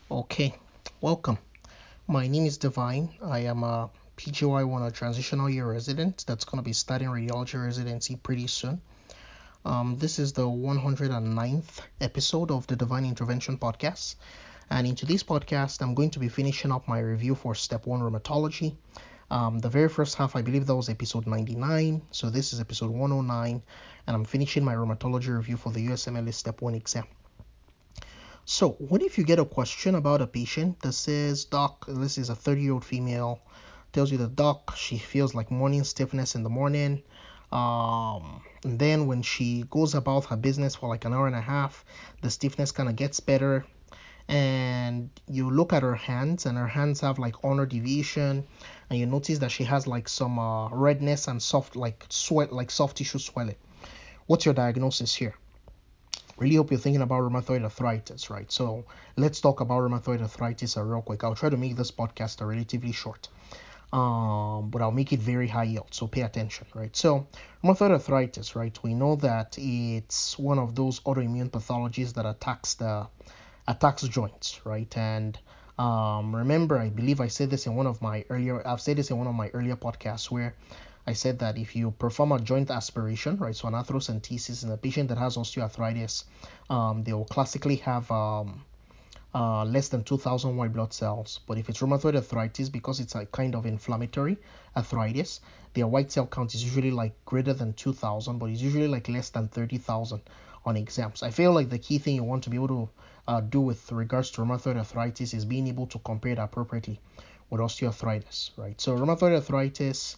Okay, welcome. My name is Divine. I am a PGY1, a transitional year resident that's going to be starting radiology residency pretty soon. This is the 109th episode of the Divine Intervention Podcast. And in today's podcast, I'm going to be finishing up my review for Step 1 Rheumatology. The very first half, I believe that was episode 99. So this is episode 109. And I'm finishing my rheumatology review for the USMLE Step 1 exam. So, what if you get a question about a patient that says, Doc, this is a 30-year-old female, tells you that, Doc, she feels like morning stiffness in the morning. And then when she goes about her business for like an hour and a half, the stiffness kind of gets better. And you look at her hands, and her hands have like ulnar deviation, and you notice that she has like some redness and soft, like sweat, like soft tissue swelling. What's your diagnosis here? Really hope you're thinking about rheumatoid arthritis, right? So let's talk about rheumatoid arthritis real quick. I'll try to make this podcast relatively short, but I'll make it very high yield, so pay attention, right? So rheumatoid arthritis, right? We know that it's one of those autoimmune pathologies that attacks joints, right? And remember, I believe I've said this in one of my earlier podcasts where I said that if you perform a joint aspiration, right, so an arthrocentesis in a patient that has osteoarthritis, they will classically have less than 2,000 white blood cells. But if it's rheumatoid arthritis, because it's a kind of inflammatory arthritis, their white cell count is usually like greater than 2,000, but it's usually like less than 30,000 on exams. I feel like the key thing you want to be able to do with regards to rheumatoid arthritis is being able to compare it appropriately with osteoarthritis, right? So rheumatoid arthritis,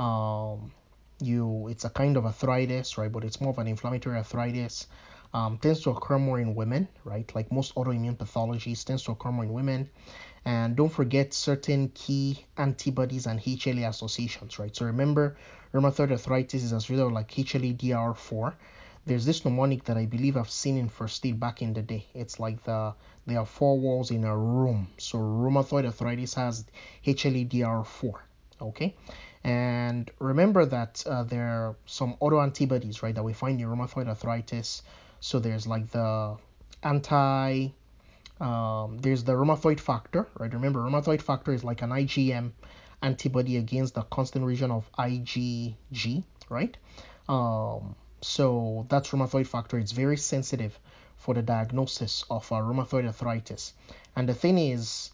it's a kind of arthritis, right? But it's more of an inflammatory arthritis. Tends to occur more in women, right? Like most autoimmune pathologies, tends to occur more in women. And don't forget certain key antibodies and HLA associations, right? So remember, rheumatoid arthritis is as real like HLA-DR4. There's this mnemonic that I believe I've seen in first aid back in the day. It's like there are four walls in a room. So rheumatoid arthritis has HLA-DR4, okay? And remember that there are some autoantibodies, right, that we find in rheumatoid arthritis. So there's like there's the rheumatoid factor, right? Remember, rheumatoid factor is like an IgM antibody against the constant region of IgG, right? So that's rheumatoid factor. It's very sensitive for the diagnosis of rheumatoid arthritis. And the thing is,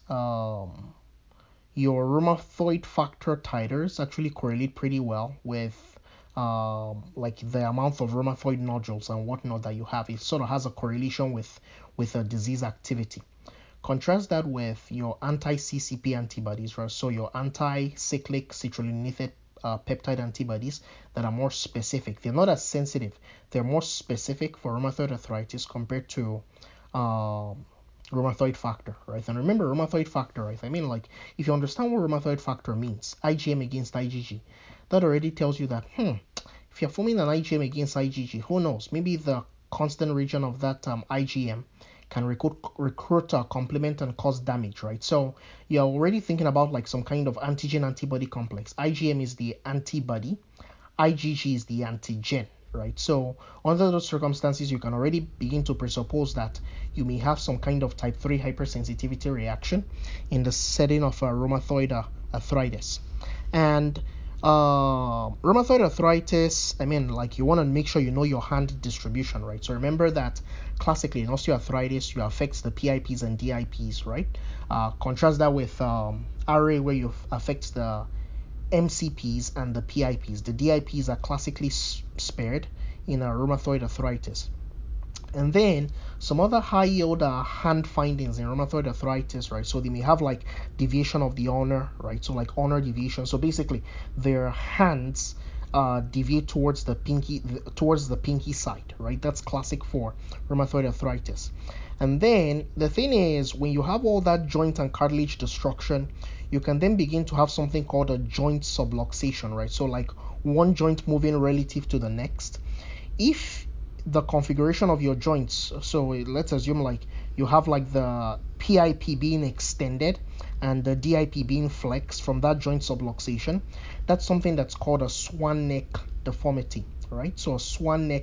your rheumatoid factor titers actually correlate pretty well with like the amount of rheumatoid nodules and whatnot that you have. It sort of has a correlation with a disease activity. Contrast that with your anti-CCP antibodies, right? So your anti-cyclic citrullinated peptide antibodies that are more specific. They're not as sensitive. They're more specific for rheumatoid arthritis compared to rheumatoid factor, right? And remember rheumatoid factor, right? I mean, like, if you understand what rheumatoid factor means, IgM against IgG, that already tells you that, if you're forming an IgM against IgG, who knows? Maybe the constant region of that IgM can recruit a complement and cause damage, right? So you're already thinking about like some kind of antigen antibody complex. IgM is the antibody, IgG is the antigen, right? So under those circumstances, you can already begin to presuppose that you may have some kind of type 3 hypersensitivity reaction in the setting of rheumatoid arthritis. And rheumatoid arthritis, I mean, like, you want to make sure you know your hand distribution, right? So remember that classically in osteoarthritis, you affect the PIPs and DIPs, right? Contrast that with RA, where you affect the MCPs and the PIPs. The DIPs are classically spared in rheumatoid arthritis. And then some other high yield hand findings in rheumatoid arthritis, right? So they may have like deviation of the ulnar, right? So like ulnar deviation. So basically their hands deviate towards the pinky side, right? That's classic for rheumatoid arthritis. And then the thing is, when you have all that joint and cartilage destruction, you can then begin to have something called a joint subluxation, right? So like one joint moving relative to the next. If the configuration of your joints, so let's assume like you have like the PIP being extended and the DIP being flexed from that joint subluxation, that's something that's called a swan neck deformity, right? So a swan neck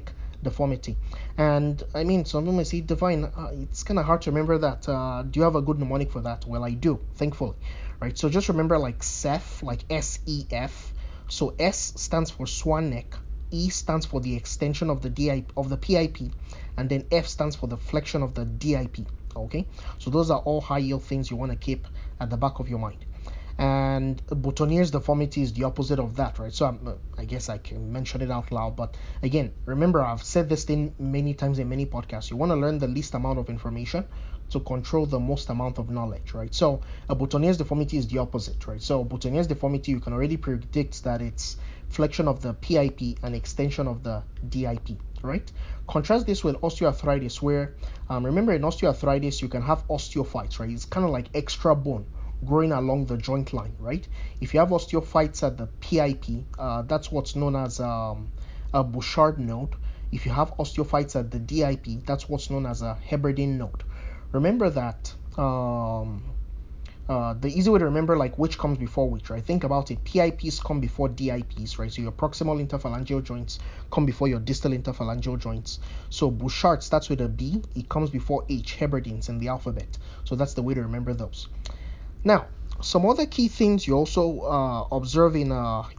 deformity. And I mean, some people may say, Divine, it's kind of hard to remember that. Do you have a good mnemonic for that? Well, I do, thankfully. Right, so just remember like SEF, like SEF. So S stands for swan neck, E stands for the extension of the PIP, and then F stands for the flexion of the DIP. Okay, so those are all high yield things you want to keep at the back of your mind. And Boutonniere's deformity is the opposite of that, right? So I guess I can mention it out loud, but again, remember, I've said this thing many times in many podcasts. You want to learn the least amount of information to control the most amount of knowledge, right? So a Boutonniere's deformity is the opposite, right? So Boutonniere's deformity, you can already predict that it's flexion of the PIP and extension of the DIP, right? Contrast this with osteoarthritis, where remember, in osteoarthritis you can have osteophytes, right? It's kind of like extra bone growing along the joint line, right? If you have osteophytes at the PIP, that's what's known as a Bouchard node. If you have osteophytes at the DIP, that's what's known as a Heberden node. Remember that the easy way to remember like which comes before which, right? Think about it. PIPs come before DIPs, right? So your proximal interphalangeal joints come before your distal interphalangeal joints. So Bouchard starts with a B. It comes before H, Heberdens in the alphabet. So that's the way to remember those. Now, some other key things you also observe in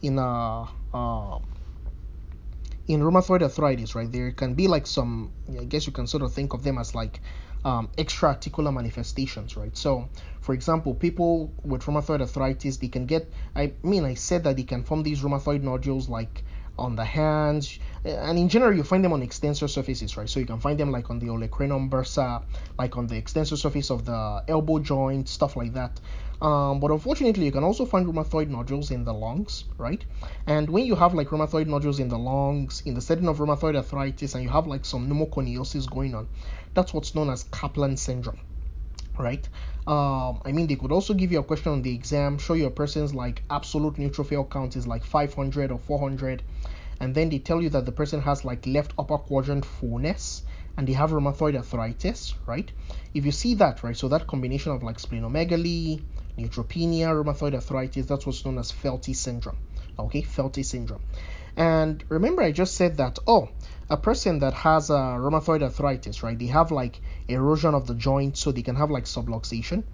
rheumatoid arthritis, right? There can be like some, I guess you can sort of think of them as like extra articular manifestations, right? So, for example, people with rheumatoid arthritis, they can get, I said that they can form these rheumatoid nodules like on the hands, and in general you find them on extensor surfaces, right? So you can find them like on the olecranon bursa, like on the extensor surface of the elbow joint, stuff like that. But unfortunately, you can also find rheumatoid nodules in the lungs, right? And when you have like rheumatoid nodules in the lungs, in the setting of rheumatoid arthritis, and you have like some pneumoconiosis going on, that's what's known as Kaplan syndrome, right? They could also give you a question on the exam, show you a person's like absolute neutrophil count is like 500 or 400, and then they tell you that the person has like left upper quadrant fullness and they have rheumatoid arthritis, right? If you see that, right, so that combination of like splenomegaly, neutropenia, rheumatoid arthritis, that's what's known as Felty syndrome. Okay, Felty syndrome. And remember, I just said that, a person that has rheumatoid arthritis, right, they have like erosion of the joint, so they can have like subluxation.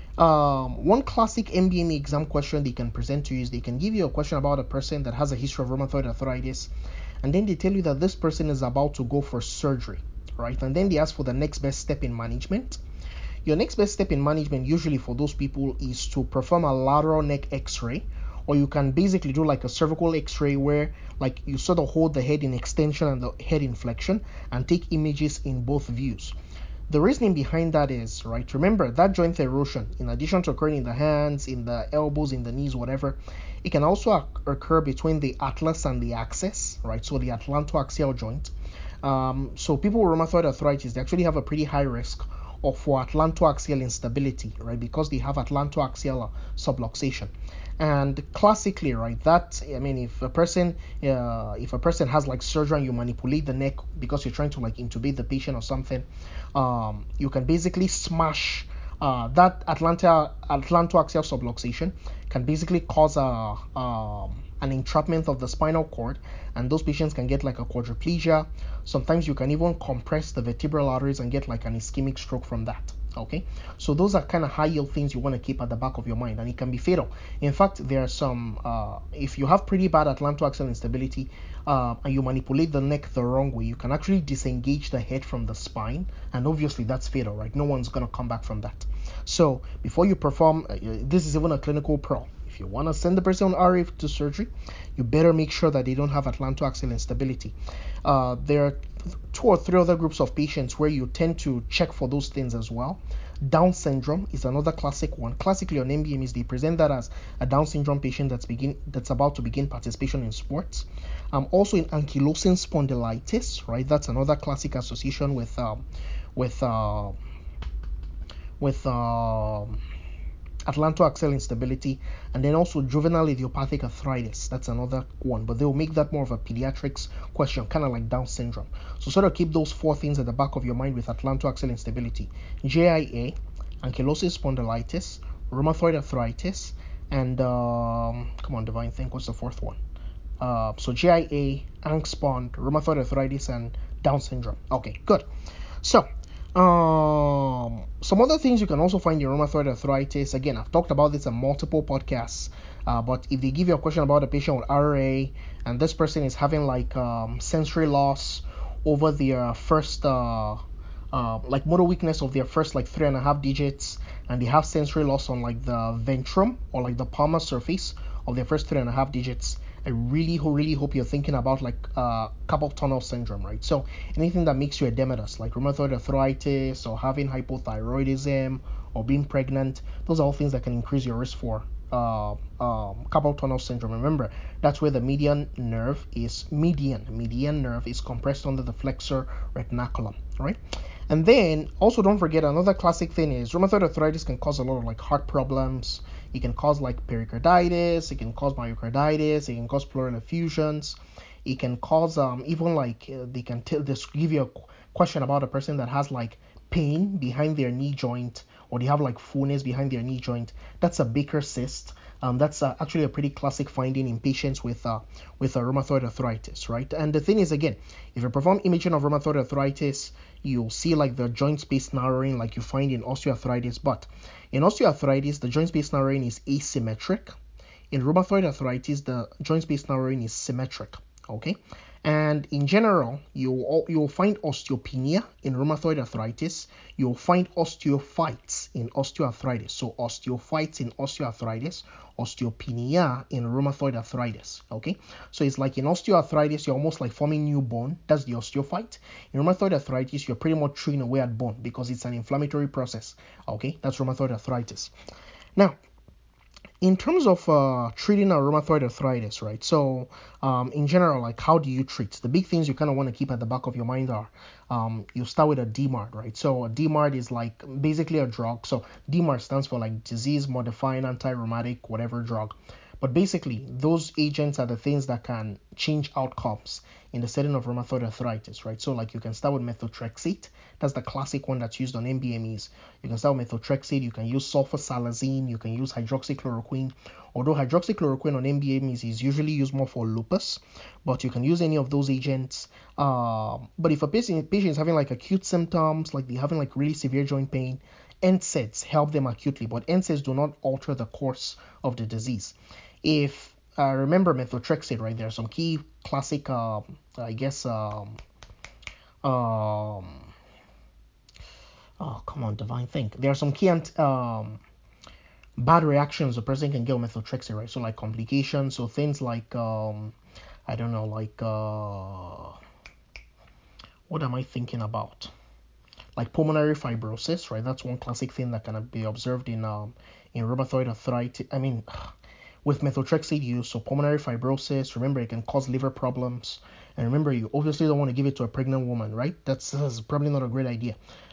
One classic MBME exam question they can present to you is they can give you a question about a person that has a history of rheumatoid arthritis, and then they tell you that this person is about to go for surgery, right? And then they ask for the next best step in management. Your next best step in management usually for those people is to perform a lateral neck x-ray, or you can basically do like a cervical x-ray where like you sort of hold the head in extension and the head in flexion and take images in both views. The reasoning behind that is, right, remember that joint erosion, in addition to occurring in the hands, in the elbows, in the knees, whatever, it can also occur between the atlas and the axis, right? So the atlantoaxial joint. So people with rheumatoid arthritis, they actually have a pretty high risk for atlantoaxial instability, right? Because they have atlantoaxial subluxation. And classically, right, that if a person has like surgery and you manipulate the neck because you're trying to like intubate the patient or something, you can basically smash that atlantoaxial subluxation can basically cause an entrapment of the spinal cord, and those patients can get like a quadriplegia. Sometimes you can even compress the vertebral arteries and get like an ischemic stroke from that. Okay, so those are kind of high yield things you want to keep at the back of your mind, and it can be fatal. In fact, there are some, if you have pretty bad atlantoaxial instability and you manipulate the neck the wrong way, you can actually disengage the head from the spine, and obviously that's fatal, right? No one's going to come back from that. So before you perform, this is even a clinical pearl. If you want to send the person on RF to surgery, you better make sure that they don't have atlantoaxial instability. There are 2 or 3 other groups of patients where you tend to check for those things as well. Down syndrome is another classic one. Classically on MBMs, they present that as a Down syndrome patient that's about to begin participation in sports. Also in ankylosing spondylitis, right? That's another classic association with atlantoaxial instability, and then also juvenile idiopathic arthritis. That's another one, but they'll make that more of a pediatrics question, kind of like Down syndrome. So sort of keep those 4 things at the back of your mind with atlantoaxial instability: JIA, ankylosing spondylitis, rheumatoid arthritis, and come on, Divine, think what's the 4th one? So JIA, Ankspond, rheumatoid arthritis, and Down syndrome. Okay, good. So, some other things you can also find in rheumatoid arthritis. Again, I've talked about this in multiple podcasts. But if they give you a question about a patient with RA and this person is having like sensory loss over their first like motor weakness of their first like 3.5 digits, and they have sensory loss on like the ventrum or like the palmar surface of their first 3.5 digits, I really hope you're thinking about like carpal tunnel syndrome, right? So anything that makes you edematous, like rheumatoid arthritis or having hypothyroidism or being pregnant, those are all things that can increase your risk for carpal tunnel syndrome. Remember, that's where the median nerve is compressed under the flexor retinaculum, right? And then also don't forget, another classic thing is rheumatoid arthritis can cause a lot of like heart problems. It can cause like pericarditis, it can cause myocarditis, it can cause pleural effusions, it can cause even like they can give you a question about a person that has like pain behind their knee joint, or they have like fullness behind their knee joint. That's a Baker cyst. That's actually a pretty classic finding in patients with rheumatoid arthritis, right? And the thing is, again, if you perform imaging of rheumatoid arthritis, you'll see like the joint space narrowing like you find in osteoarthritis. But in osteoarthritis, the joint space narrowing is asymmetric. In rheumatoid arthritis, the joint space narrowing is symmetric. Okay, and in general, you'll find osteopenia in rheumatoid arthritis. You'll find osteophytes in osteoarthritis. So osteophytes in osteoarthritis, osteopenia in rheumatoid arthritis. Okay, so it's like in osteoarthritis, you're almost like forming new bone. That's the osteophyte. In rheumatoid arthritis, you're pretty much chewing away at bone because it's an inflammatory process. Okay, that's rheumatoid arthritis. Now, in terms of treating a rheumatoid arthritis, right? So, in general, like how do you treat? The big things you kind of want to keep at the back of your mind are, you start with a DMARD, right? So a DMARD is like basically a drug. So DMARD stands for like disease modifying anti-rheumatic whatever drug. But basically, those agents are the things that can change outcomes in the setting of rheumatoid arthritis, right? So like you can start with methotrexate. That's the classic one that's used on MBMEs. You can start with methotrexate. You can use sulfasalazine. You can use hydroxychloroquine. Although hydroxychloroquine on MBMEs is usually used more for lupus, but you can use any of those agents. But if a patient is having like acute symptoms, like they're having like really severe joint pain, NSAIDs help them acutely, but NSAIDs do not alter the course of the disease. If remember methotrexate, right? There are some key classic, I guess, oh, come on, Divine, think. There are some key bad reactions a person can get with methotrexate, right? So like complications, so things like, I don't know, like, what am I thinking about? Like pulmonary fibrosis, right? That's one classic thing that can be observed in rheumatoid arthritis. I mean, with methotrexate use, so pulmonary fibrosis. Remember, it can cause liver problems, and remember, you obviously don't want to give it to a pregnant woman, right? That's probably not a great idea.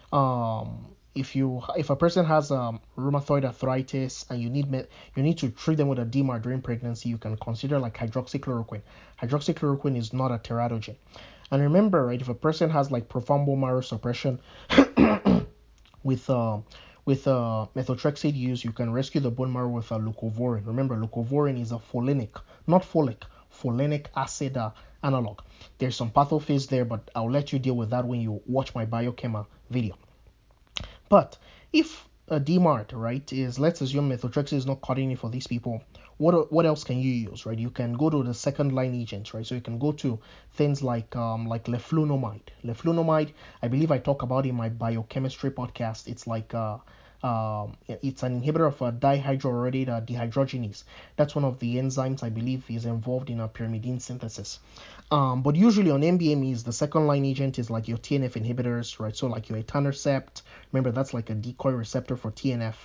If a person has rheumatoid arthritis and you need to treat them with a DMARD during pregnancy, you can consider like hydroxychloroquine. Hydroxychloroquine is not a teratogen. And remember, right, if a person has like profound bone marrow suppression with methotrexate use, you can rescue the bone marrow with leucovorin. Remember, leucovorin is a folinic, not folic, folinic acid analog. There's some pathophase there, but I'll let you deal with that when you watch my biochema video. But if a DMARD, right, is, let's assume methotrexate is not cutting it for these people, what else can you use, right? You can go to the second line agents, right? So you can go to things like leflunomide. Leflunomide, I believe I talk about in my biochemistry podcast. It's like it's an inhibitor of dihydroiodate dehydrogenase. That's one of the enzymes I believe is involved in pyrimidine synthesis. But usually on MBMEs, the second line agent is like your TNF inhibitors, right? So like your etanercept. Remember, that's like a decoy receptor for TNF.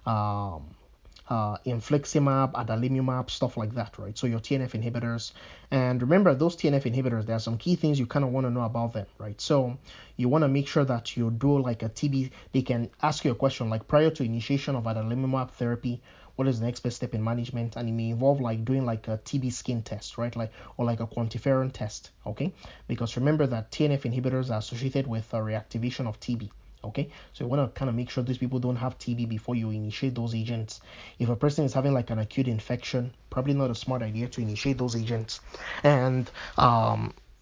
Infliximab, adalimumab, stuff like that, right? So your TNF inhibitors. And remember, those TNF inhibitors, there are some key things you kind of want to know about them, right? So you want to make sure that you do like a TB. They can ask you a question like, prior to initiation of adalimumab therapy, what is the next best step in management? And it may involve like doing like a TB skin test, right? Like, or like a quantiferon test, okay? Because remember that TNF inhibitors are associated with reactivation of TB. Okay, so you want to kind of make sure these people don't have TB before you initiate those agents. If a person is having like an acute infection, probably not a smart idea to initiate those agents. And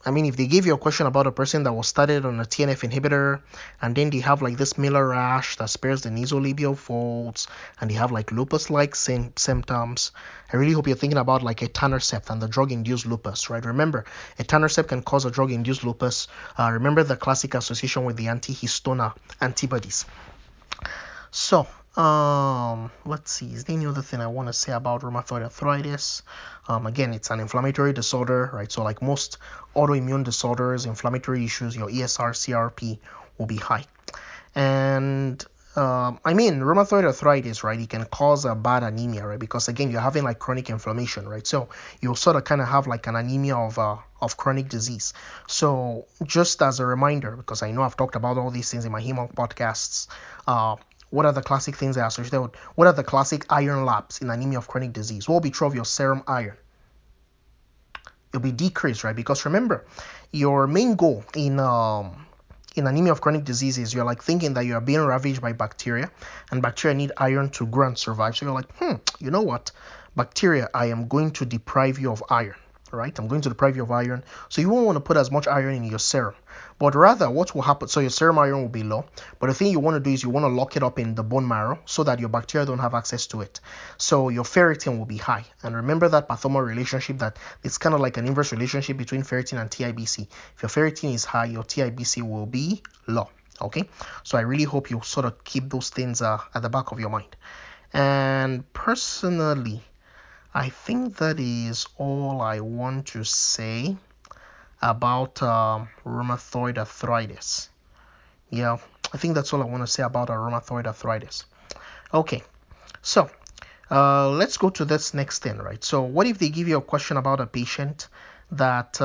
I mean, if they give you a question about a person that was started on a TNF inhibitor, and then they have like this Miller rash that spares the nasolabial folds, and they have like lupus-like symptoms, I really hope you're thinking about like etanercept and the drug-induced lupus, right? Remember, etanercept can cause a drug-induced lupus. Remember the classic association with the antihistona antibodies. So, let's see. Is there any other thing I want to say about rheumatoid arthritis? Again, it's an inflammatory disorder, right? So, like most autoimmune disorders, inflammatory issues, your ESR, CRP will be high. And I mean, rheumatoid arthritis, right? It can cause a bad anemia, right? Because again, you're having like chronic inflammation, right? So you'll sort of kind of have like an anemia of chronic disease. So just as a reminder, because I know I've talked about all these things in my HEMONC podcasts, what are the classic things that are associated with? What are the classic iron labs in anemia of chronic disease? What will be true of your serum iron? It'll be decreased, right? Because remember, your main goal in anemia of chronic diseases, you're like thinking that you are being ravaged by bacteria, and bacteria need iron to grow and survive. So you're like, you know what? Bacteria, I am going to deprive you of iron, right? I'm going to deprive you of iron. So you won't want to put as much iron in your serum. But rather, what will happen? So your serum iron will be low. But the thing you want to do is you want to lock it up in the bone marrow so that your bacteria don't have access to it. So your ferritin will be high. And remember that pathomer relationship, that it's kind of like an inverse relationship between ferritin and TIBC. If your ferritin is high, your TIBC will be low. Okay? So I really hope you sort of keep those things at the back of your mind. And personally, I think that is all I want to say about rheumatoid arthritis. Yeah, I think that's all I want to say about rheumatoid arthritis. Okay, so let's go to this next thing, right? So what if they give you a question about a patient that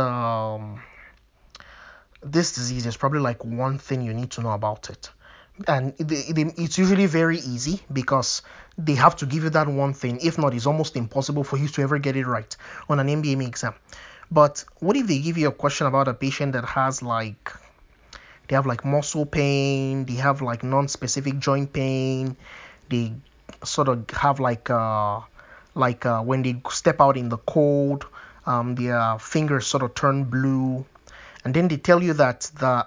this disease is probably like one thing you need to know about it. And it's usually very easy because they have to give you that one thing. If not, it's almost impossible for you to ever get it right on an MBME exam. But what if they give you a question about a patient that has like, they have like muscle pain, they have like non-specific joint pain, they sort of have like when they step out in the cold, their fingers sort of turn blue, and then they tell you that the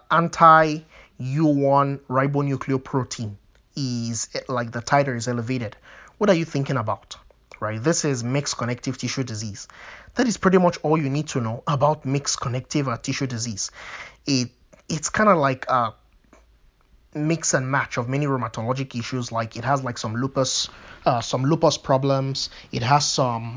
anti-U1 ribonucleoprotein is like the titer is elevated. What are you thinking about? Right? This is mixed connective tissue disease. That is pretty much all you need to know about mixed connective tissue disease. It's kind of like a mix and match of many rheumatologic issues. Like it has like some lupus problems. It has some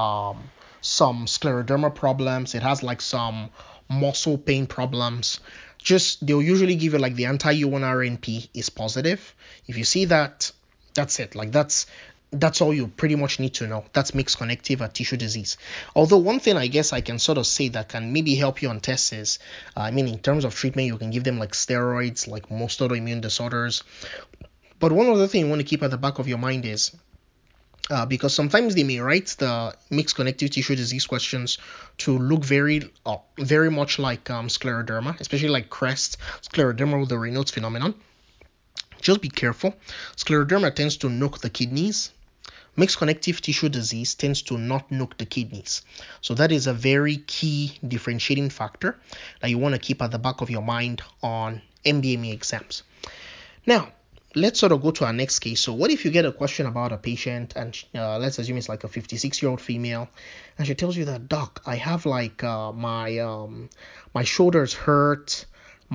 scleroderma problems. It has like some muscle pain problems. Just they'll usually give you like the anti-U1RNP is positive. If you see that, that's it. Like that's all you pretty much need to know. That's mixed connective tissue disease. Although one thing I guess I can sort of say that can maybe help you on tests is, in terms of treatment, you can give them like steroids, like most autoimmune disorders. But one other thing you want to keep at the back of your mind is, because sometimes they may write the mixed connective tissue disease questions to look very much like scleroderma, especially like CREST, scleroderma with the Raynaud's phenomenon. Just be careful. Scleroderma tends to knock the kidneys. Mixed connective tissue disease tends to not knock the kidneys. So that is a very key differentiating factor that you want to keep at the back of your mind on MBME exams. Now, let's sort of go to our next case. So what if you get a question about a patient, and let's assume it's like a 56-year-old female, and she tells you that, doc, I have like my shoulders hurt,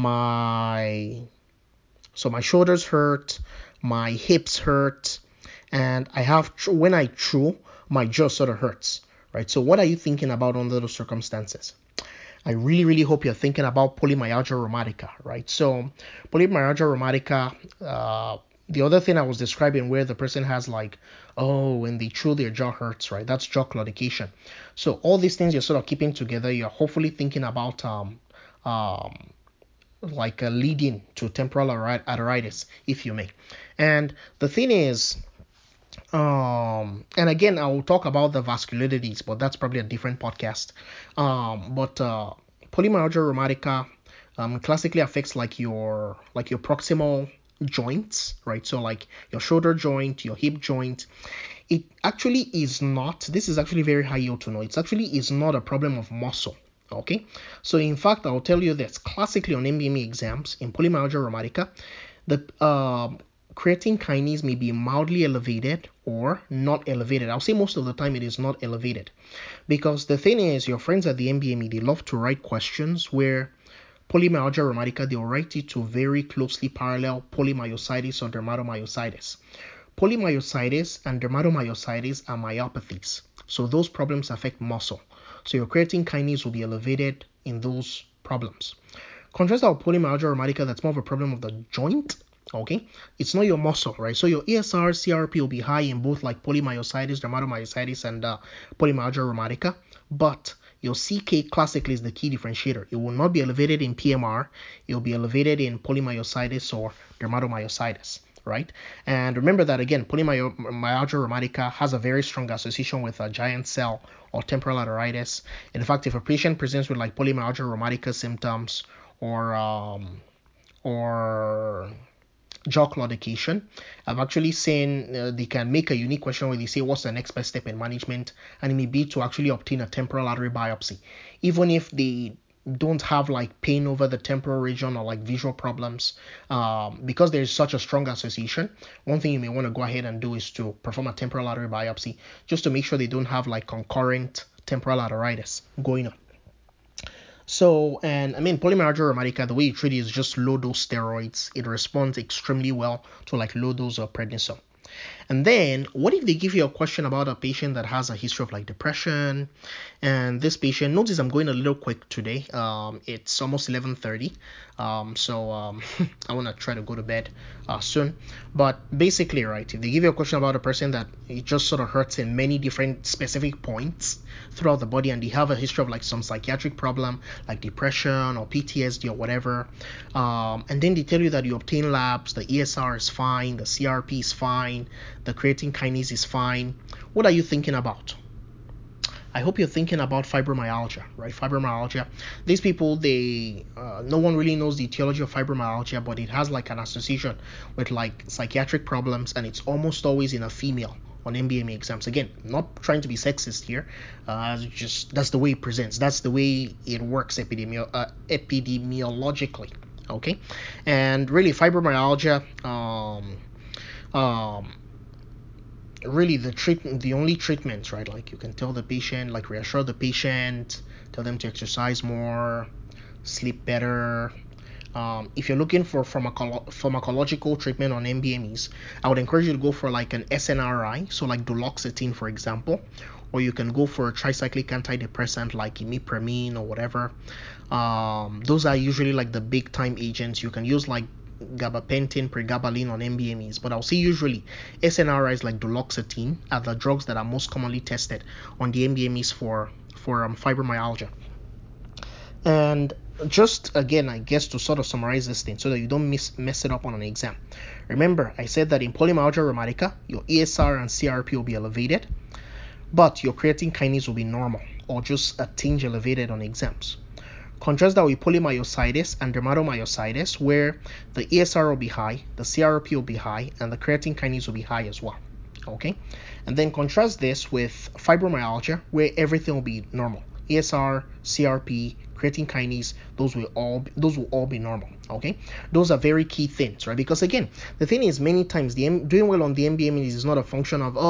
my shoulders hurt, my hips hurt, and I have when I chew, my jaw sort of hurts, right? So what are you thinking about under those circumstances? I really, really hope you're thinking about polymyalgia rheumatica, right? So polymyalgia rheumatica, the other thing I was describing where the person has like, when they chew their jaw hurts, right? That's jaw claudication. So all these things you're sort of keeping together, you're hopefully thinking about like a leading to temporal arteritis, if you may. And the thing is, and again, I will talk about the vasculitides, but that's probably a different podcast. But polymyalgia rheumatica classically affects like your proximal joints, right? So like your shoulder joint, your hip joint. It actually is not. This is actually very high yield to know. It actually is not a problem of muscle. Okay, so in fact, I'll tell you this. Classically on MBME exams in polymyalgia rheumatica, the creatine kinase may be mildly elevated or not elevated. I'll say most of the time it is not elevated, because the thing is, your friends at the MBME, they love to write questions where polymyalgia rheumatica, they'll write it to very closely parallel polymyositis or dermatomyositis. Polymyositis and dermatomyositis are myopathies, so those problems affect muscle. So your creatine kinase will be elevated in those problems. Contrast our polymyalgia rheumatica, that's more of a problem of the joint. Okay, it's not your muscle, right? So your ESR, CRP will be high in both like polymyositis, dermatomyositis, and polymyalgia rheumatica, but your CK classically is the key differentiator. It will not be elevated in PMR. It will be elevated in polymyositis or dermatomyositis, right? And remember that again, polymyalgia rheumatica has a very strong association with a giant cell or temporal arteritis. In fact, if a patient presents with like polymyalgia rheumatica symptoms or jaw claudication, I've actually seen they can make a unique question where they say, what's the next best step in management? And it may be to actually obtain a temporal artery biopsy. Even if they don't have like pain over the temporal region or like visual problems, because there's such a strong association, one thing you may want to go ahead and do is to perform a temporal artery biopsy just to make sure they don't have like concurrent temporal arteritis going on. So, and I mean, polymyalgia rheumatica, the way you treat it is just low dose steroids. It responds extremely well to like low dose of prednisone. And then, what if they give you a question about a patient that has a history of like depression, and this patient, notice I'm going a little quick today. It's almost 11:30, so I want to try to go to bed soon. But basically, right, if they give you a question about a person that it just sort of hurts in many different specific points throughout the body, and they have a history of like some psychiatric problem like depression or PTSD or whatever, and then they tell you that you obtain labs, the ESR is fine, the CRP is fine, the creatine kinase is fine, what are you thinking about? I hope you're thinking about fibromyalgia, right? Fibromyalgia. These people, they no one really knows the etiology of fibromyalgia, but it has like an association with like psychiatric problems, and it's almost always in a female on MBME exams. Again, not trying to be sexist here, just that's the way it presents. That's the way it works epidemiologically. Okay, and really fibromyalgia. Really the only treatment, right, like you can tell the patient, like reassure the patient, tell them to exercise more, sleep better. If you're looking for pharmacological treatment on MBMEs, I would encourage you to go for like an SNRI, so like duloxetine for example, or you can go for a tricyclic antidepressant like imipramine or whatever. Those are usually like the big time agents. You can use like gabapentin, pregabalin on MBMEs, but I'll say usually SNRIs like duloxetine are the drugs that are most commonly tested on the MBMEs for fibromyalgia. And just again, I guess to sort of summarize this thing so that you don't mess it up on an exam. Remember, I said that in polymyalgia rheumatica, your ESR and CRP will be elevated, but your creatine kinase will be normal or just a tinge elevated on exams. Contrast that with polymyositis and dermatomyositis, where the ESR will be high, the CRP will be high, and the creatine kinase will be high as well. Okay, and then contrast this with fibromyalgia, where everything will be normal. ESR, CRP, creatine kinase, those will all be normal. Okay, those are very key things, right? Because again, the thing is, many times doing well on the MBME is not a function of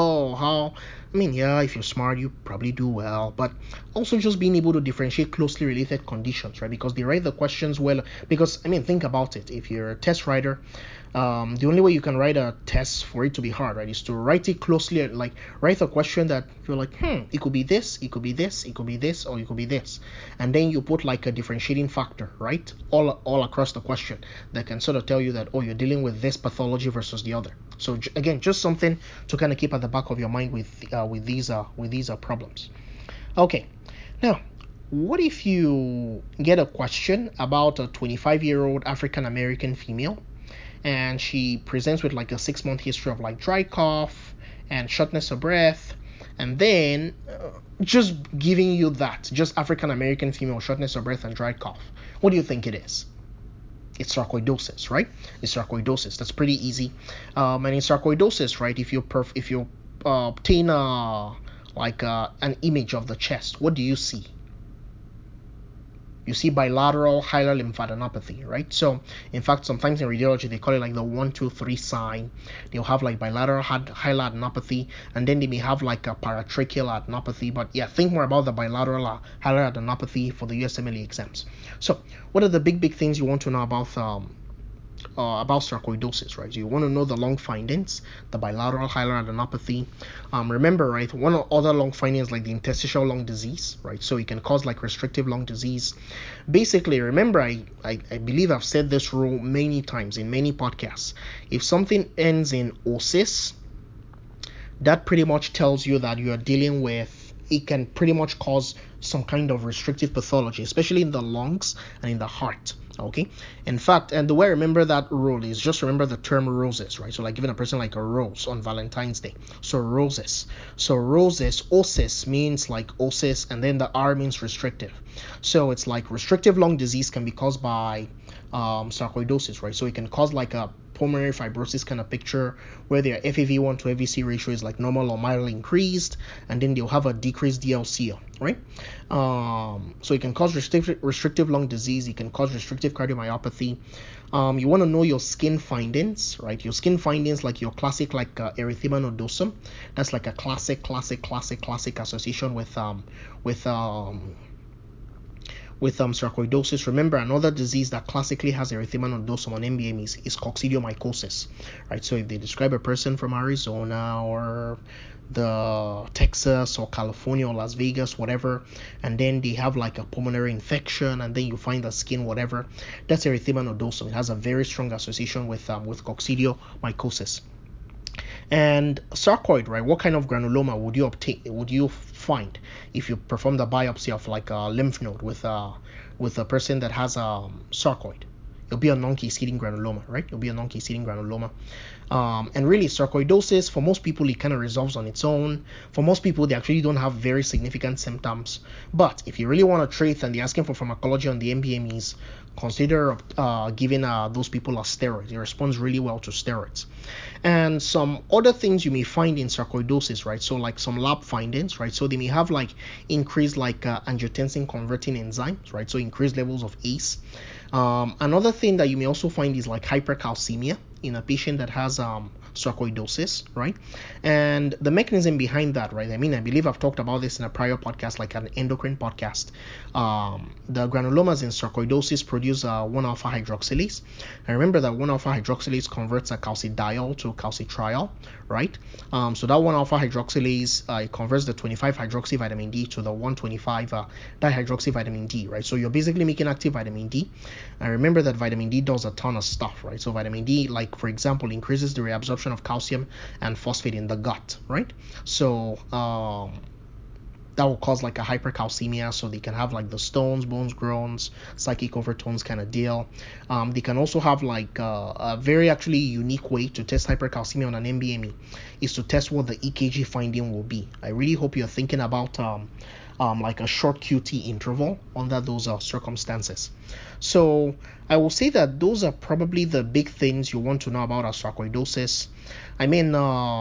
if you're smart, you probably do well, but also just being able to differentiate closely related conditions, right? Because they write the questions well. Because think about it. If you're a test writer, the only way you can write a test for it to be hard, right, is to write it closely, like write a question that you're like, it could be this, it could be this, it could be this, or it could be this, and then you put like a differentiating factor, right, all across the question that can sort of tell you that, oh, you're dealing with this pathology versus the other. So again, just something to kind of keep at the back of your mind with these problems. Okay, now what if you get a question about a 25-year-old African American female, and she presents with like a 6-month history of like dry cough and shortness of breath, and then just giving you that, just African American female, shortness of breath and dry cough? What do you think it is? It's sarcoidosis, right? It's sarcoidosis. That's pretty easy. And in sarcoidosis, right, if you obtain an image of the chest, what do you see? you see bilateral hilar lymphadenopathy, right? So in fact, sometimes in radiology they call it like the 1, 2, 3 sign. They'll have like bilateral hilar adenopathy, and then they may have like a paratracheal adenopathy. But yeah, think more about the bilateral hilar adenopathy for the USMLE exams. So what are the big things you want to know about sarcoidosis, right? So you want to know the lung findings, the bilateral hilar adenopathy. Remember, right, one of other lung findings like the interstitial lung disease, right? So it can cause like restrictive lung disease. Basically, remember, I believe I've said this rule many times in many podcasts. If something ends in osis, that pretty much tells you that you are dealing with, it can pretty much cause some kind of restrictive pathology, especially in the lungs and in the heart. Okay, in fact, and the way I remember that rule is just remember the term roses, right? So like giving a person like a rose on Valentine's Day. So roses. So roses, osis means like osis, and then the R means restrictive. So it's like restrictive lung disease can be caused by sarcoidosis, right? So it can cause like a pulmonary fibrosis kind of picture where their FEV1 to FVC ratio is like normal or mildly increased, and then they'll have a decreased DLCO, right? So it can cause restrictive lung disease. It can cause restrictive cardiomyopathy. You want to know your skin findings, right? Your skin findings, like your classic like erythema nodosum. That's like a classic association with sarcoidosis. Remember, another disease that classically has erythema nodosum on MBM is coccidiomycosis, right? So if they describe a person from Arizona or the Texas or California or Las Vegas, whatever, and then they have like a pulmonary infection, and then you find the skin, whatever, that's erythema nodosum. It has a very strong association with coccidiomycosis. And sarcoid, right? What kind of granuloma would you find if you perform the biopsy of like a lymph node with a person that has sarcoid? It'll be a non-cascading granuloma, right? It'll be a non-cascading granuloma. And really, sarcoidosis, for most people, it kind of resolves on its own. For most people, they actually don't have very significant symptoms. But if you really want to treat and they're asking for pharmacology on the MBMEs, consider giving those people a steroid. It responds really well to steroids. And some other things you may find in sarcoidosis, right? So like some lab findings, right? So they may have like increased like angiotensin converting enzymes, right? So increased levels of ACE. Another thing that you may also find is like hypercalcemia in a patient that has sarcoidosis, right? And the mechanism behind that, right? I mean, I believe I've talked about this in a prior podcast, like an endocrine podcast. The granulomas in sarcoidosis produce 1-alpha hydroxylase. I remember that 1-alpha hydroxylase converts a calcidiol to calcitriol, right? So that 1-alpha hydroxylase it converts the 25 hydroxy vitamin D to the 125 dihydroxy vitamin D, right? So you're basically making active vitamin D. And remember that vitamin D does a ton of stuff, right? So vitamin D, like for example, increases the reabsorption of calcium and phosphate in the gut, right? So that will cause like a hypercalcemia, so they can have like the stones, bones, groans, psychic overtones kind of deal. They can also have like a very actually unique way to test hypercalcemia on an MBME is to test what the EKG finding will be. I really hope you're thinking about like a short QT interval under those circumstances. So I will say that those are probably the big things you want to know about sarcoidosis. I mean,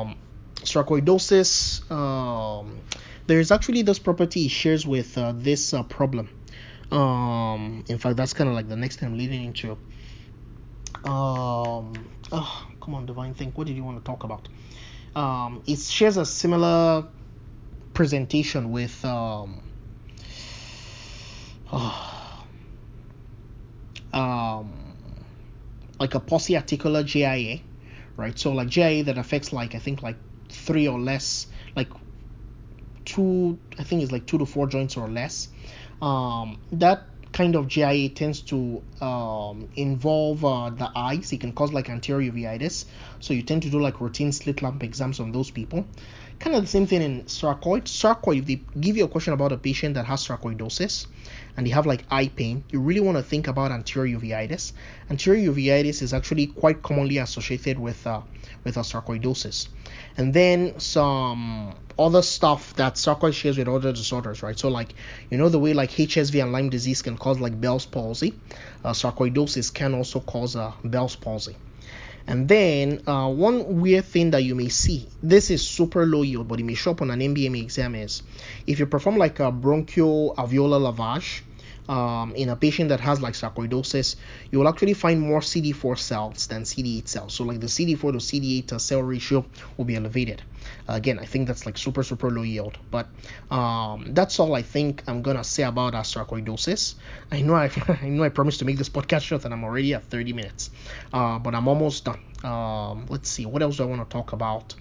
sarcoidosis, there's actually this property it shares with this problem. In fact, that's kind of like the next thing I'm leading into. Oh, come on, Divine, think. What did you want to talk about? It shares a similar presentation with like a polyarticular GIA, right? So like GIA that affects like I think like 3 or less, like 2, I think it's like 2 to 4 joints or less. That kind of GIA tends to involve the eyes. It can cause like anterior uveitis, so you tend to do like routine slit lamp exams on those people. Kind of the same thing in sarcoid. Sarcoid, if they give you a question about a patient that has sarcoidosis and they have like eye pain, you really want to think about anterior uveitis. Anterior uveitis is actually quite commonly associated with a sarcoidosis. And then some other stuff that sarcoid shares with other disorders, right? So like, you know, the way like HSV and Lyme disease can cause like Bell's palsy, sarcoidosis can also cause Bell's palsy. And then one weird thing that you may see, this is super low yield, but it may show up on an MBME exam, is if you perform like a bronchoalveolar lavage, in a patient that has like sarcoidosis, you will actually find more CD4 cells than CD8 cells. So like the CD4 to CD8 cell ratio will be elevated. Again, I think that's like super low yield. But that's all I think I'm gonna say about sarcoidosis. I know I promised to make this podcast short, and I'm already at 30 minutes. But I'm almost done. Let's see, what else do I want to talk about?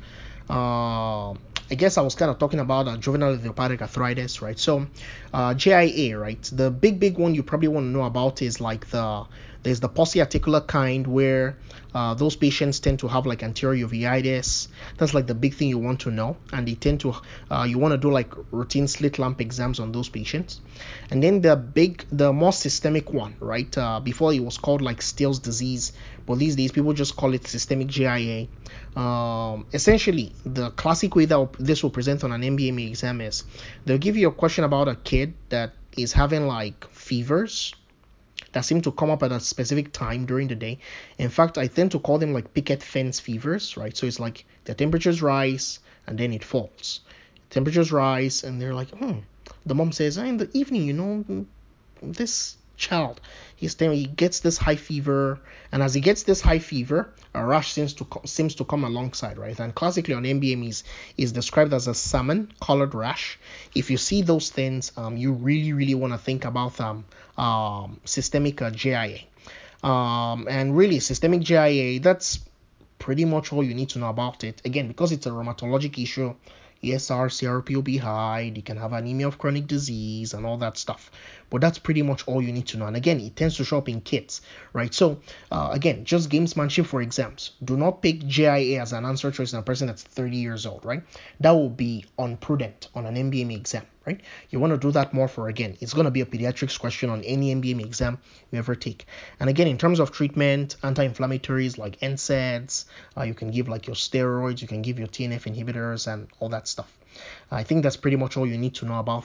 I guess I was kind of talking about juvenile idiopathic arthritis, right? So JIA, right? The big one you probably want to know about is like there's the polyarticular kind where those patients tend to have like anterior uveitis. That's like the big thing you want to know, and they tend to you want to do like routine slit lamp exams on those patients. And then the more systemic one, right? Before it was called like Still's disease, but these days people just call it systemic JIA. Essentially, the classic way that this will present on an MBME exam is they'll give you a question about a kid that is having like fevers that seem to come up at a specific time during the day. In fact, I tend to call them like picket fence fevers, right? So it's like the temperatures rise and then it falls. Temperatures rise and they're like, The mom says, in the evening, this child, he gets this high fever, and as he gets this high fever, a rash seems to come alongside, right? And classically on MBMEs is described as a salmon colored rash. If you see those things, you really want to think about systemic JIA. And really systemic JIA, that's pretty much all you need to know about it. Again, because it's a rheumatologic issue, ESR, CRP will be high, they can have anemia of chronic disease and all that stuff. But that's pretty much all you need to know. And again, it tends to show up in kids, right? So again, just gamesmanship for exams. Do not pick JIA as an answer choice in a person that's 30 years old, right? That will be unprudent on an MBME exam, right? You want to do that more for, again, it's going to be a pediatrics question on any MBME exam you ever take. And again, in terms of treatment, anti-inflammatories like NSAIDs, you can give like your steroids, you can give your TNF inhibitors and all that stuff. I think that's pretty much all you need to know about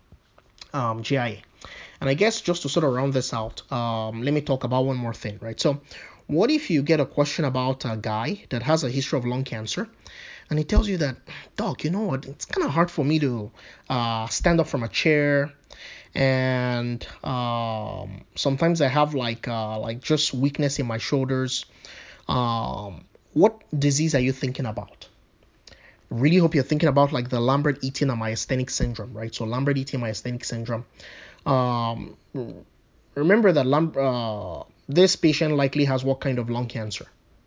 JIA. And I guess just to sort of round this out, let me talk about one more thing, right? So what if you get a question about a guy that has a history of lung cancer, and he tells you that, doc, you know what, it's kind of hard for me to stand up from a chair, and sometimes I have like just weakness in my shoulders. What disease are you thinking about? Really hope you're thinking about like the Lambert-Eaton myasthenic syndrome, right? So Lambert-Eaton myasthenic syndrome. Remember that this patient likely has what kind of lung cancer?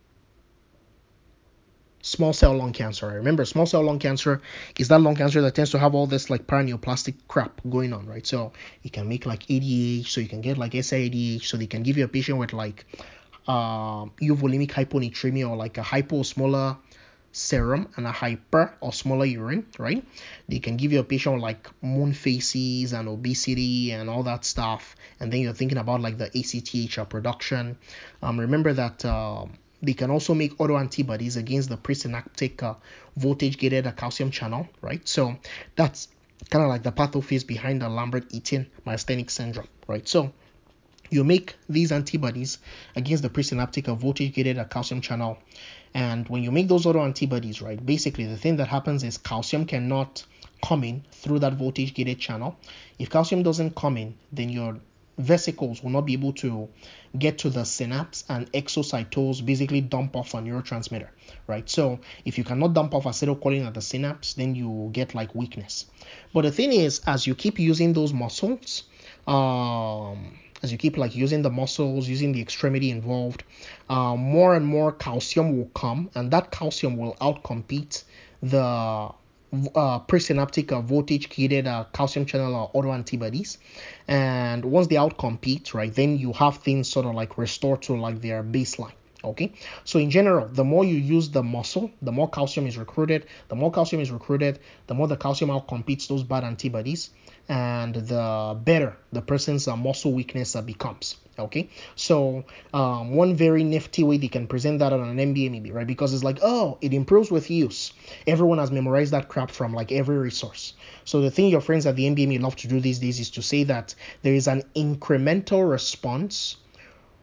Small cell lung cancer. Remember, small cell lung cancer is that lung cancer that tends to have all this like paraneoplastic crap going on, right? So you can make like ADH, so you can get like SIADH, so they can give you a patient with like euvolemic hyponatremia or like a hyposmolar serum and a hyperosmolar urine, right? They can give you a patient with like moon faces and obesity and all that stuff, and then you're thinking about like the ACTH production. Remember that they can also make autoantibodies against the presynaptic voltage-gated calcium channel, right? So that's kind of like the pathophase behind the Lambert-Eaton myasthenic syndrome, right? So you make these antibodies against the presynaptic voltage-gated calcium channel, and when you make those autoantibodies, right, basically the thing that happens is calcium cannot come in through that voltage-gated channel. If calcium doesn't come in, then your vesicles will not be able to get to the synapse, and exocytose basically dump off a neurotransmitter, right? So if you cannot dump off acetylcholine at the synapse, then you get like weakness. But the thing is, as you keep using those muscles, as you keep like using the muscles, using the extremity involved, more and more calcium will come, and that calcium will outcompete the presynaptic voltage-gated calcium channel autoantibodies. And once they outcompete, right, then you have things sort of like restore to like their baseline. Okay, so in general, the more you use the muscle, the more calcium is recruited. The more calcium is recruited, the more the calcium outcompetes those bad antibodies, and the better the person's muscle weakness becomes. Okay, so one very nifty way they can present that on an MBME, right? Because it's like, oh, it improves with use. Everyone has memorized that crap from like every resource. So the thing your friends at the MBME love to do these days is to say that there is an incremental response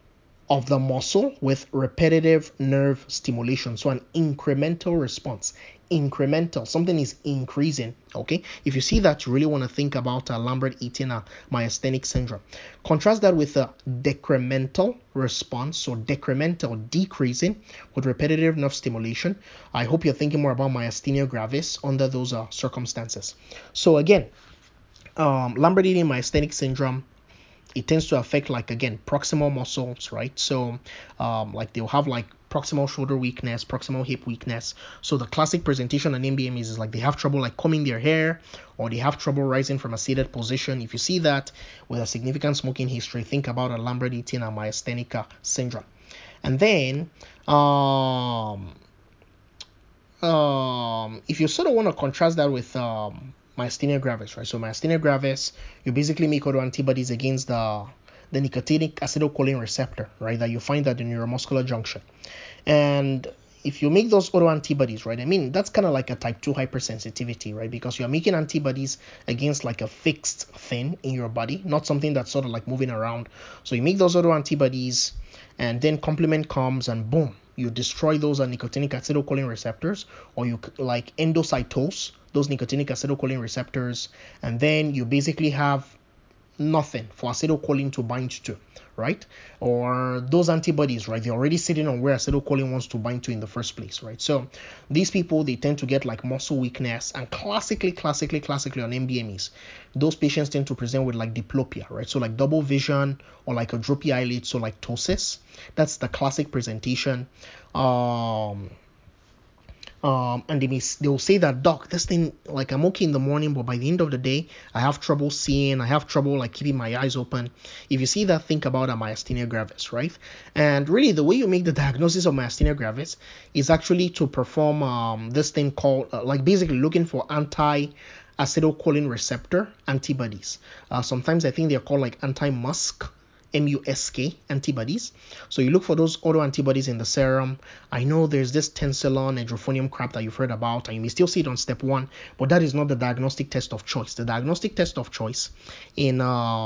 of the muscle with repetitive nerve stimulation. So an incremental response. Incremental, something is increasing. Okay, if you see that, you really want to think about Lambert-Eaton myasthenic syndrome. Contrast that with a decremental response. So decremental, decreasing with repetitive nerve stimulation. I hope you're thinking more about myasthenia gravis under those circumstances. So again, Lambert-Eaton myasthenic syndrome, it tends to affect, like, again, proximal muscles, right? So like they'll have like proximal shoulder weakness, proximal hip weakness. So the classic presentation on MBM is like they have trouble like combing their hair, or they have trouble rising from a seated position. If you see that with a significant smoking history, think about a Lambert-Eaton myasthenic syndrome. And then if you sort of want to contrast that with myasthenia gravis, right? So myasthenia gravis, you basically make autoantibodies against the nicotinic acetylcholine receptor, right? That you find at the neuromuscular junction. And if you make those autoantibodies, right, I mean, that's kind of like a type 2 hypersensitivity, right? Because you're making antibodies against like a fixed thing in your body, not something that's sort of like moving around. So you make those autoantibodies, and then complement comes, and boom, you destroy those nicotinic acetylcholine receptors, or you like endocytose those nicotinic acetylcholine receptors, and then you basically have nothing for acetylcholine to bind to, right? Or those antibodies, right, they're already sitting on where acetylcholine wants to bind to in the first place, right? So these people, they tend to get like muscle weakness, and classically on MBMEs, those patients tend to present with like diplopia, right? So like double vision, or like a droopy eyelid, so like ptosis. That's the classic presentation. And they'll say that, doc, this thing, like, I'm okay in the morning, but by the end of the day, I have trouble seeing, I have trouble like keeping my eyes open. If you see that, think about a myasthenia gravis, right? And really, the way you make the diagnosis of myasthenia gravis is actually to perform this thing called like basically looking for anti-acetylcholine receptor antibodies. Sometimes I think they're called like anti-MuSK, MuSK antibodies. So you look for those autoantibodies in the serum. I know there's this tensilon edrophonium crap that you've heard about, and you may still see it on step 1, but that is not the diagnostic test of choice. The diagnostic test of choice in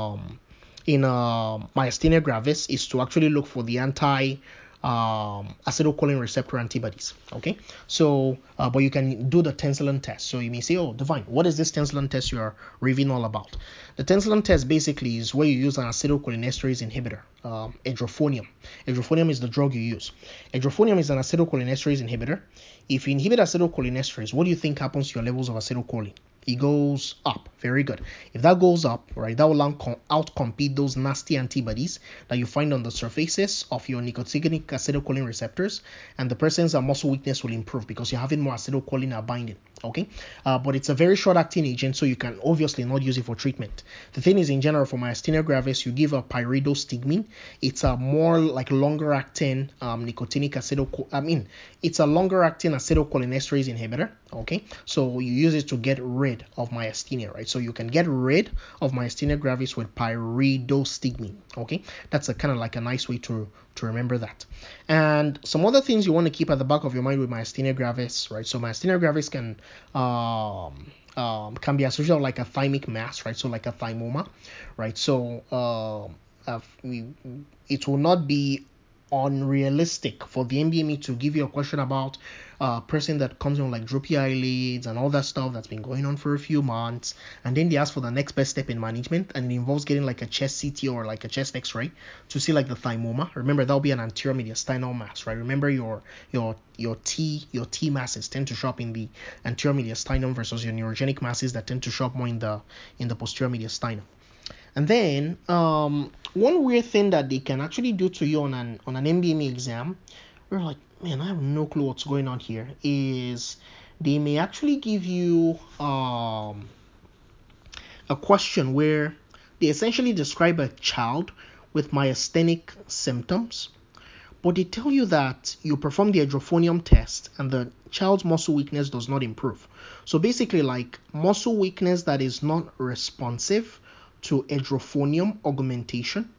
myasthenia gravis is to actually look for the acetylcholine receptor antibodies. Okay, so but you can do the tensilon test. So you may say, oh, Divine, what is this tensilon test you are reviewing all about? The tensilon test basically is where you use an acetylcholinesterase inhibitor, edrophonium. Edrophonium is the drug you use. Edrophonium is an acetylcholinesterase inhibitor. If you inhibit acetylcholinesterase, what do you think happens to your levels of acetylcholine? It goes up. Very good. If that goes up, right, that will outcompete those nasty antibodies that you find on the surfaces of your nicotinic acetylcholine receptors, and the person's muscle weakness will improve because you're having more acetylcholine binding. Okay, but it's a very short-acting agent, so you can obviously not use it for treatment. The thing is, in general, for myasthenia gravis, you give a pyridostigmine. It's a more like longer-acting nicotinic it's a longer-acting acetylcholinesterase inhibitor. Okay, so you use it to get rid of myasthenia, right? So you can get rid of myasthenia gravis with pyridostigmine. Okay, that's a kind of like a nice way to remember that. And some other things you want to keep at the back of your mind with myasthenia gravis, right? So myasthenia gravis can be associated with like a thymic mass, right? So like a thymoma, right? So it will not be unrealistic for the MBME to give you a question about a person that comes in like droopy eyelids and all that stuff that's been going on for a few months, and then they ask for the next best step in management, and it involves getting like a chest CT or like a chest X-ray to see like the thymoma. Remember, that'll be an anterior mediastinal mass, right? Remember, your T masses tend to show up in the anterior mediastinum versus your neurogenic masses that tend to show up more in the posterior mediastinum. And then one weird thing that they can actually do to you on an MBME exam, we're like, man, I have no clue what's going on here, is they may actually give you a question where they essentially describe a child with myasthenic symptoms, but they tell you that you perform the edrophonium test and the child's muscle weakness does not improve. So basically, like muscle weakness that is not responsive to edrophonium augmentation.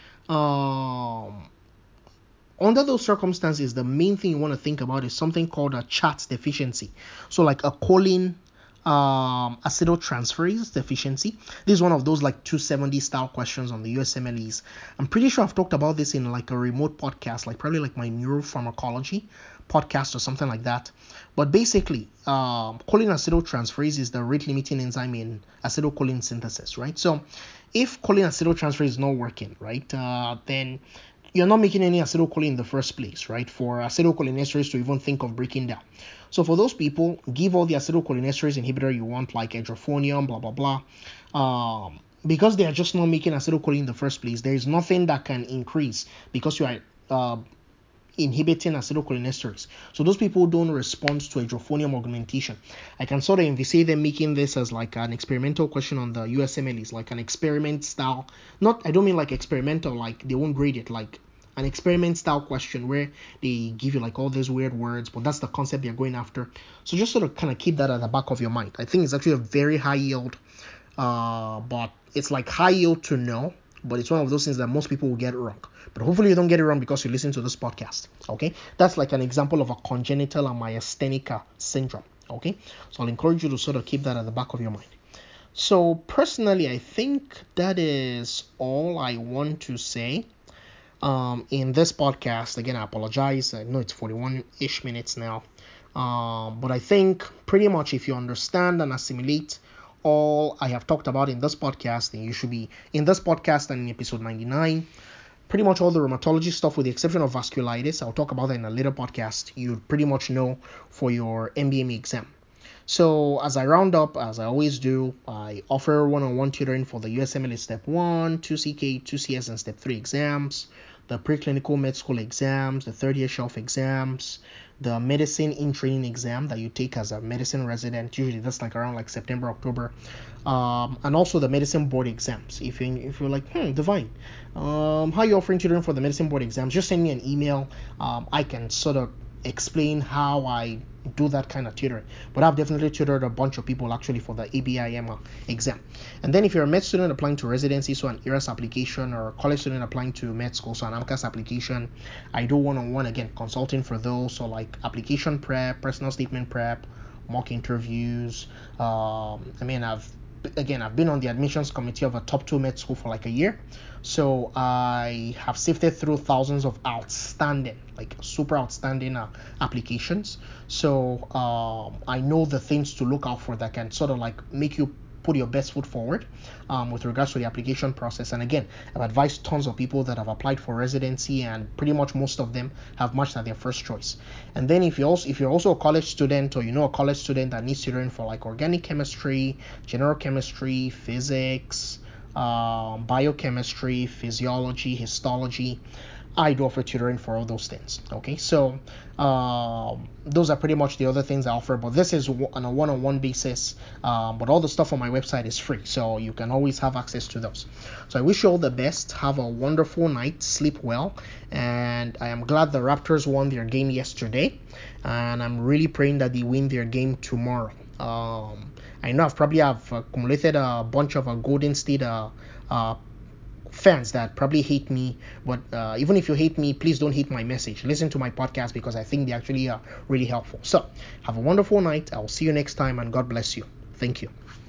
Under those circumstances, the main thing you want to think about is something called a CHAT deficiency. So like a choline acetyltransferase deficiency. This is one of those like 270 style questions on the USMLEs. I'm pretty sure I've talked about this in like a remote podcast, like probably like my neuropharmacology podcast or something like that. But basically, choline acetyltransferase is the rate limiting enzyme in acetylcholine synthesis, right? So if choline acetyltransferase is not working, right, then you're not making any acetylcholine in the first place, right? For acetylcholinesterase to even think of breaking down. So for those people, give all the acetylcholinesterase inhibitor you want, like edrophonium, blah, blah, blah. Because they are just not making acetylcholine in the first place, there is nothing that can increase because you are inhibiting acetylcholinesterase. So those people don't respond to edrophonium augmentation. I can sort of envisage them making this as like an experimental question on the USMLEs, like an experiment style. I don't mean like experimental, like they won't grade it, like an experiment style question where they give you like all these weird words, but that's the concept they're going after. So just sort of kind of keep that at the back of your mind. I think it's actually a very high yield, but it's like high yield to know, but it's one of those things that most people will get wrong. But hopefully you don't get it wrong because you listen to this podcast. Okay, that's like an example of a congenital myasthenia syndrome. Okay, so I'll encourage you to sort of keep that at the back of your mind. So personally, I think that is all I want to say in this podcast. Again, I apologize. I know it's 41-ish minutes now. But I think pretty much if you understand and assimilate all I have talked about in this podcast, then you should be in this podcast and in episode 99. Pretty much all the rheumatology stuff with the exception of vasculitis, I'll talk about that in a later podcast, you pretty much know for your MBME exam. So as I round up, as I always do, I offer one-on-one tutoring for the USMLE Step 1, 2CK, 2CS, and Step 3 exams, the preclinical med school exams, the third-year shelf exams, the medicine in training exam that you take as a medicine resident. Usually that's like around like September, October, and also the medicine board exams. If you're like, Divine, how you offering tutoring for the medicine board exams? Just send me an email. I can sort of explain how I do that kind of tutoring. But I've definitely tutored a bunch of people actually for the ABIM exam. And then if you're a med student applying to residency, so an ERAS application, or a college student applying to med school, so an AMCAS application, I do one-on-one, again, consulting for those, so like application prep, personal statement prep, mock interviews. I've been on the admissions committee of a top 2 med school for like a year. So I have sifted through thousands of outstanding, like super outstanding applications. So I know the things to look out for that can sort of like make you put your best foot forward with regards to the application process. And again, I've advised tons of people that have applied for residency, and pretty much most of them have matched at their first choice. And then if you're also a college student, or you know a college student that needs tutoring for like organic chemistry, general chemistry, physics, biochemistry, physiology, histology, I do offer tutoring for all those things. Okay, so those are pretty much the other things I offer, but this is on a one-on-one basis. But all the stuff on my website is free, so you can always have access to those. So I wish you all the best. Have a wonderful night. Sleep well. And I am glad the Raptors won their game yesterday, and I'm really praying that they win their game tomorrow. I know I've accumulated a bunch of Golden State fans that probably hate me, but even if you hate me, please don't hate my message. Listen to my podcast because I think they actually are really helpful. So have a wonderful night. I'll see you next time, and God bless you. Thank you.